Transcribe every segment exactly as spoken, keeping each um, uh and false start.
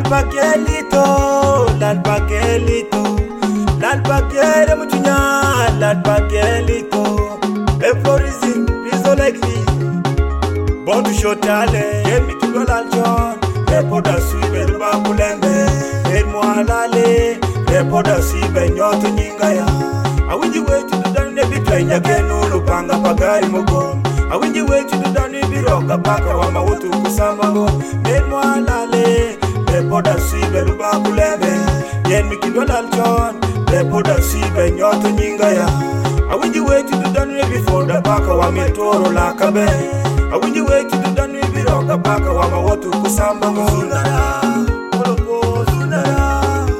L'alpagelito, l'alpagelito, l'alpagere mutunya, l'alpagelito. Euphorism, please like me. Born to show talent, get me to go John. Repoda sui beruba kulembe, ed moalale. Repoda si benyoto nyingaya. Awinji way to do done nebi twenya genu lupanga pagari mogom. Awinji way to do done nebi roka paka wama wotu kusamba go. Ed moalale. Repoda si beruba kulembe, yen mi kindo John. Repoda si benyoto nyingaya. Awinji way to do done before the baka wa metoro la kabe. Awinji way to do done nebi roka paka wama wotu kusamba go. Sunara, olopo sunara.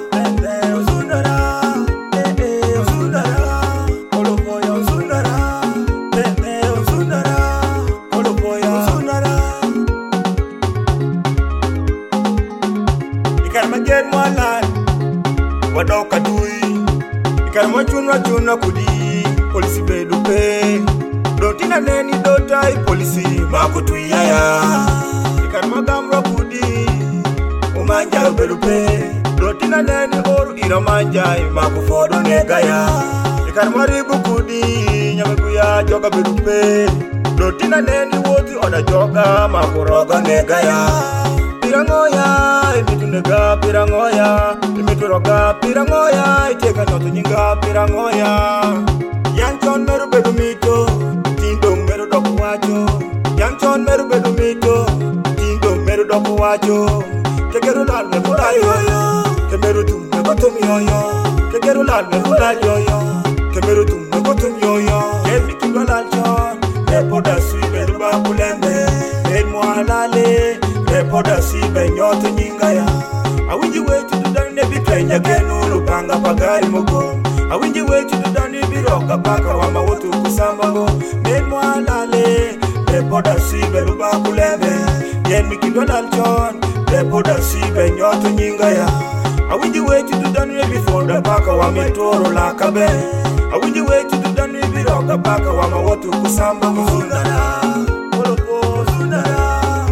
Get my life, what do I do? You can watch you not you not kudi, policy bedu pay. Don't in a nanny, don't die, policy, Marco to ya. You can magam kudi, Umanja bedu pay. Don't in a nanny or Iramanja, Marco for the negaya. You can marry Bukudi, Yamaguya, Joga bedu pay. Don't in a nanny water on a joga, Marco Roga negaya. Pirangoya, imitunega pirangoya, imituroga pirangoya, iteka noto nyinga pirangoya. Yanchon meru bedu mito, tindo meru doku wacho. Yanchon meru bedu mito, tindo meru doku wacho. Kegeru lal me kula yoyo, kemeru tum me kotum yoyo. Kegeru lal me kula yoyo, kemeru tum me kotum yoyo. Yen mikindo lal chon, repoda sui bedu ba kulembe, ed moalale. Repoda si benyoto nyingaya. Awinji way to do done nebi twenya genu lupanga pagari mogom. Awinji way to do done nebi roka paka wama wotu kusamba go. Men moalale. Repoda si beruba kulembe, yen mikindo John. Repoda si benyoto nyingaya. Awinji way to do done nebi fonda paka wama toro la kabe. Awinji way to do done nebi roka paka wama wotu kusamba go. Sunara, olopo sunara.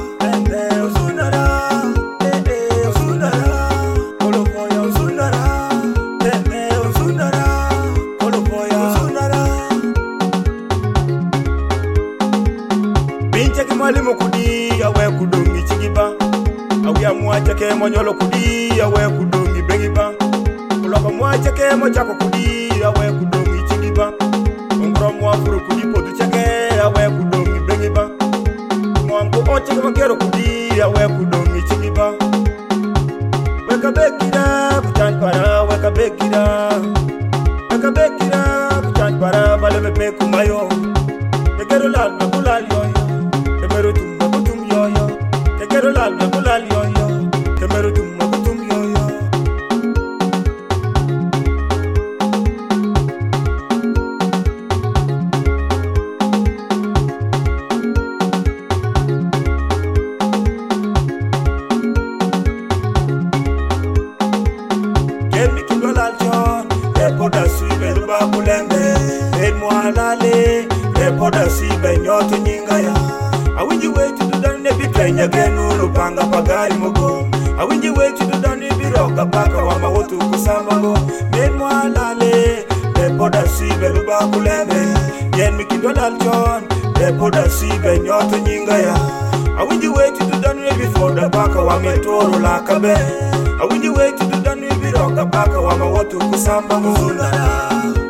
Mwalimu kudi awe kudungi chigiba, awia mwacha ke monyolo kudi awe kudungi bengiba. Uloko mwacha ke mochako kudi awe kudungi chigiba. Ongro mwafuru kudi podu chake awe kudungi bengiba. Mwangu oche ke magero kudi awe kudungi chigiba. Weka bekira kuchan para weka bekira. Weka bekira kuchan para vale me peku mayo. Tegero lal me kulal yoyo. Kemeru tum makutum yoyo, kekeru lal makulal yoyo, kemeru tum makutum yoyo. Ken mi kindo lal John, repoda sui beruba kulembe, ed moalale, repoda si benyoto nyingaya. Awinji way to do done nebi twenya genu lupanga pagari mogom. Awinji way to do done nebi roka paka wama wotu kusamba go. Men moalale, repoda si beruba kulembe, yen mikindo John. Repoda si benyoto nyingaya. Awinji way to do done nebi fonda paka wama toro la kabe. Awinji way to do done nebi roka paka wama wotu kusamba go. Sunara.